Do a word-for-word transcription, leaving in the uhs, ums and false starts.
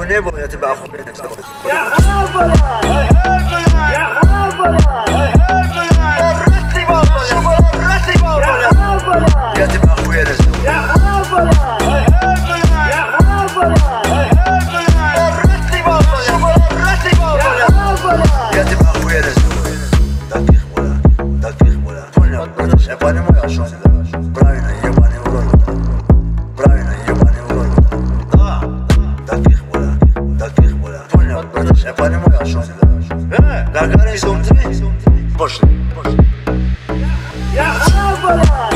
небо, я тебя охуенно сделаю. يا خراب بلاد يا خراب بلاد ورثني بابا يا ورثني بابا يا خراب بلاد يا тебя охуенно сделаю. يا خراب بلاد يا خراب بلاد ورثني بابا يا ورثني بابا يا خراب بلاد я тебя охуенно сделаю. Таких муля, таких муля. Понял, братыш, я понимаю, о чем ты. Правильно, ебаный урод. Правильно, ебаный урод. Да, таких муля, таких муля. Понял, братыш, я понимаю, о чем ты. Как горизонт, пошли, пошли. يا خراب بلاد